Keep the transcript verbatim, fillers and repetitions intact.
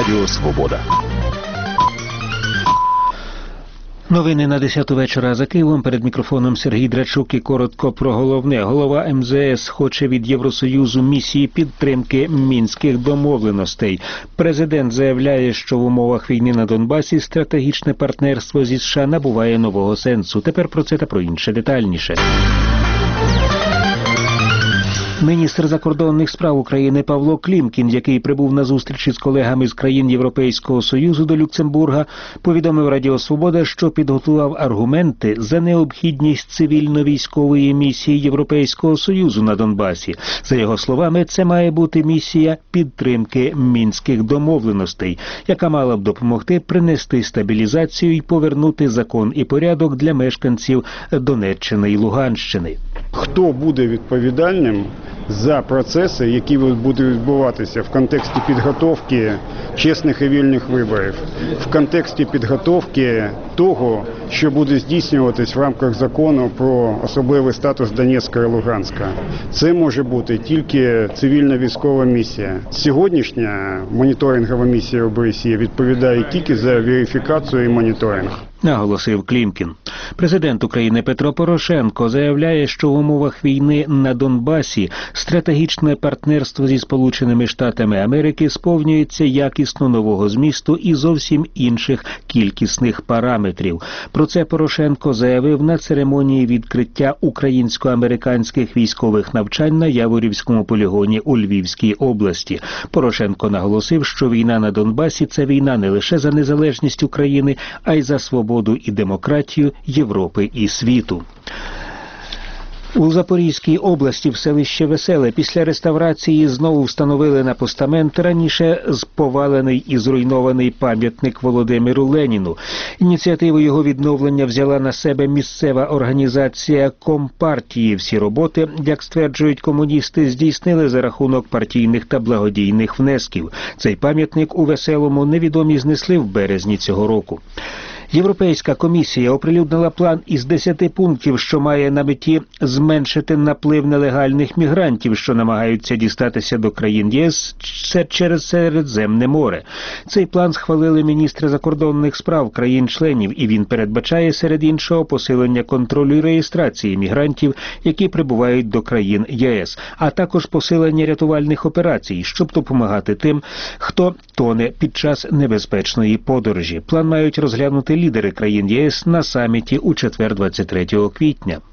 Радіо Свобода. Новини на десяту вечора за Києвом. Перед мікрофоном Сергій Драчук і коротко про головне. Голова ем зе ес хоче від Євросоюзу місії підтримки мінських домовленостей. Президент заявляє, що в умовах війни на Донбасі стратегічне партнерство зі США набуває нового сенсу. Тепер про це та про інше детальніше. Міністр закордонних справ України Павло Клімкін, який прибув на зустрічі з колегами з країн Європейського Союзу до Люксембурга, повідомив Радіо Свобода, що підготував аргументи за необхідність цивільно-військової місії Європейського Союзу на Донбасі. За його словами, це має бути місія підтримки мінських домовленостей, яка мала б допомогти принести стабілізацію і повернути закон і порядок для мешканців Донеччини і Луганщини. Хто буде відповідальним за процеси, які будуть відбуватися в контексті підготовки чесних і вільних виборів, в контексті підготовки того, що буде здійснюватись в рамках закону про особливий статус Донецька і Луганська. Це може бути тільки цивільно-військова місія. Сьогоднішня моніторингова місія о бе ес є відповідає тільки за верифікацію і моніторинг. Наголосив Клімкін. Президент України Петро Порошенко заявляє, що в умовах війни на Донбасі стратегічне партнерство зі Сполученими Штатами Америки сповнюється якісно нового змісту і зовсім інших кількісних параметрів. Про це Порошенко заявив на церемонії відкриття українсько-американських військових навчань на Яворівському полігоні у Львівській області. Порошенко наголосив, що війна на Донбасі – це війна не лише за незалежність України, а й за свободу і демократію Європи і світу. У Запорізькій області в селищі Веселе після реставрації знову встановили на постамент раніше повалений і зруйнований пам'ятник Володимиру Леніну. Ініціативу його відновлення взяла на себе місцева організація Компартії. Всі роботи, як стверджують комуністи, здійснили за рахунок партійних та благодійних внесків. Цей пам'ятник у Веселому невідомі знесли в березні цього року. Європейська комісія оприлюднила план із десяти пунктів, що має на меті зменшити наплив нелегальних мігрантів, що намагаються дістатися до країн ЄС через Середземне море. Цей план схвалили міністри закордонних справ країн-членів, і він передбачає, серед іншого, посилення контролю і реєстрації мігрантів, які прибувають до країн ЄС, а також посилення рятувальних операцій, щоб допомагати тим, хто тоне під час небезпечної подорожі. План мають розглянути лідери країн ЄС на саміті у четвер, двадцять третього квітня.